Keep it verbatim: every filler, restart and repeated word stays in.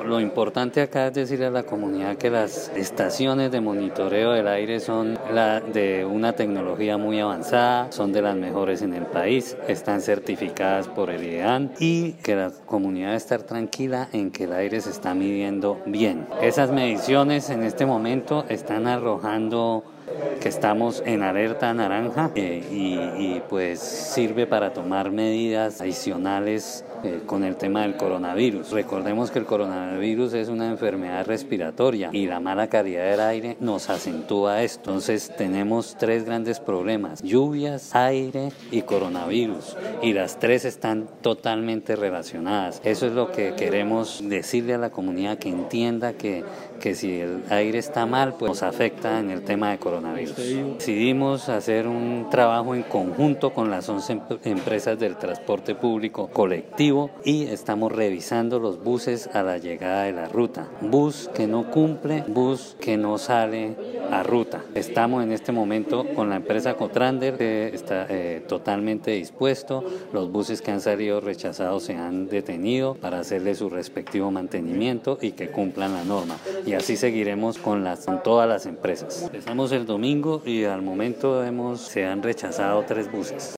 lo importante acá es decirle a la comunidad que las estaciones de monitoreo del aire son la de una tecnología muy avanzada, son de las mejores en el país, están certificadas por el IDEAN y que la comunidad debe estar tranquila en que el aire se está midiendo bien. Esas mediciones en este momento están arrojando que estamos en alerta naranja eh, y, y pues sirve para tomar medidas adicionales eh, con el tema del coronavirus. Recordemos que el coronavirus es una enfermedad respiratoria y la mala calidad del aire nos acentúa esto. Entonces tenemos tres grandes problemas: lluvias, aire y coronavirus, y las tres están totalmente relacionadas. Eso es lo que queremos decirle a la comunidad, que entienda que, que si el aire está mal, pues nos afecta en el tema de coronavirus. Decidimos hacer un trabajo en conjunto con las once empresas del transporte público colectivo y estamos revisando los buses a la llegada de la ruta. Bus que no cumple, bus que no sale a ruta. Estamos en este momento con la empresa Cotrander, que está eh, totalmente dispuesto. Los buses que han salido rechazados se han detenido para hacerle su respectivo mantenimiento y que cumplan la norma. Y así seguiremos con, las, con todas las empresas. Empezamos el domingo y al momento hemos, se han rechazado tres buses.